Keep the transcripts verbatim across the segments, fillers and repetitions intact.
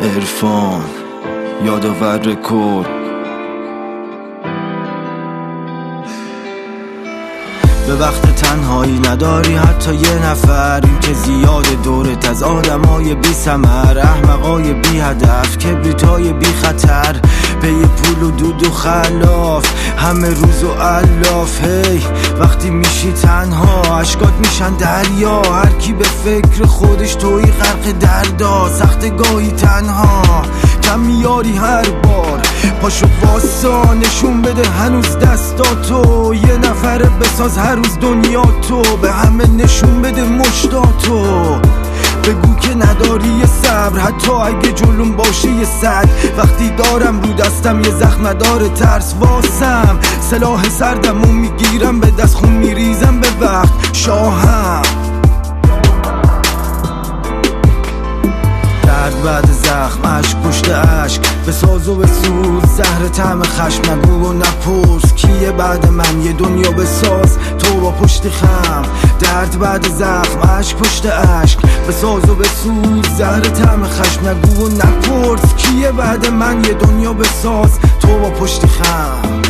عرفان یادآور رکورد. به وقت تنهایی نداری حتی یه نفر، این که زیاد دورت از آدمای بی ثمر، احمقای بی هدف، کبریتای بی خطر، پی پول و دود و خلاف، همه روز و الاف. هی وقتی میشی تنها اشکات میشن دریا، هر کی به فکر خودش توی غرق دردا، سخت گاهی تنها کم میاری هر بار، پاشو واسا نشون بده هنوز دستاتو، یه نفره بساز هر روز دنیا تو، به همه نشون بده مشتاتو، بگو که نداری یه صبر حتی اگه جلوم باشه یه صد، وقتی دارم رو دستم یه زخم نداره ترس واسم، سلاح سردمو میگیرم به دست خون میریزم به وقت شاهم. درد بعد زخم، عشق پشت عشق، بساز و بسوز زهر طعم خشم، نگو و نپرس کیه بعد من، یه دنیا بساز تو با پشت خم. درد بعد زخم، عشق پشت عشق، بساز و بسوز زهر طعم خشم، نگو و نپرس کیه بعد من، یه دنیا بساز تو با پشت خم.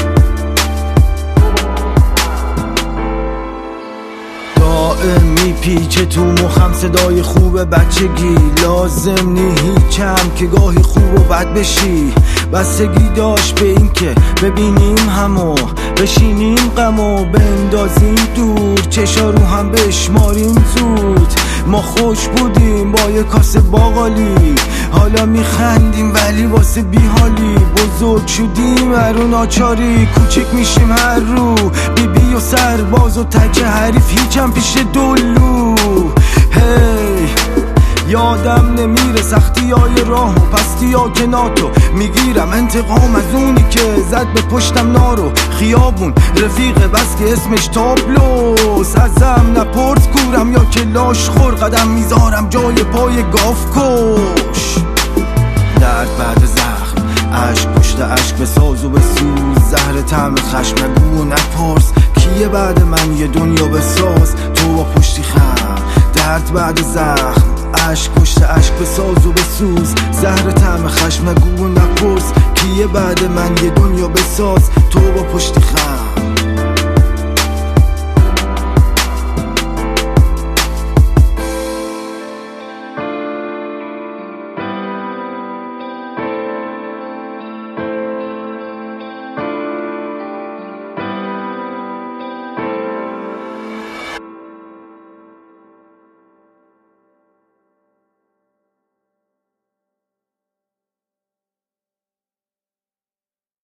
میپیچه تو مخم صدای خوب بچگی، لازم نی هیچم که گاهی خوب و بد بشی، بستگی داشت به این که ببینیم همو، بشینیم غمو بندازیم دور، چشا رو هم بشماریم زود، ما خوش بودیم با یه کاسه باقالی، حالا میخندیم ولی واسه بیحالی، بزرگ شدیم هر اون آچاری، کوچک میشیم هر رو، بی بی و سرباز و تک حریف هیچم پیش دلو. هی یادم نمیره سختی های راه و پستی ها که ناتو، میگیرم انتقام از اونی که زد به پشتم نارو، خیابون رفیق بس که اسمش تابلوس، ازم نپرس کورم یا که لاش خور، قدم میذارم جای پای گاف کش. درد بعد زخم، عشق پشت عشق، بساز و بسوز زهر طعم خشم، نگو و نپرس کیه بعد من، یه دنیا بساز تو با پشتی خم. درد بعد زخم، عشق پشت عشق، بساز و بسوز زهر طعم خشم، نگو و نپرس کیه بعد من، یه دنیا بساز تو با پشتی خم.